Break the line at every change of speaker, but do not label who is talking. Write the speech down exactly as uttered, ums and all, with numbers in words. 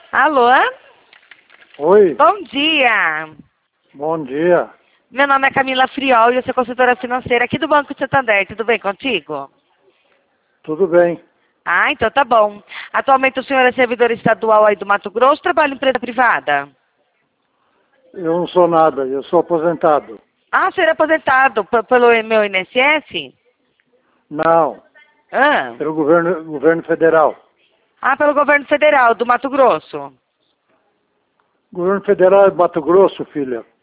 Alô?
Oi,
Bom dia.
bom dia.
Meu nome é Camila Friol e eu sou consultora financeira aqui do Banco Santander. Tudo bem contigo?
Tudo bem?
Ah, então tá bom. Atualmente o senhor é servidor estadual aí do Mato Grosso, trabalha em empresa privada?
Eu não sou nada, eu sou aposentado.
Ah, o senhor é aposentado p- pelo meu I N S S?
Não,
Ah.
pelo governo, governo federal.
Ah, pelo governo federal do Mato Grosso.
Governo federal é Mato Grosso, filha.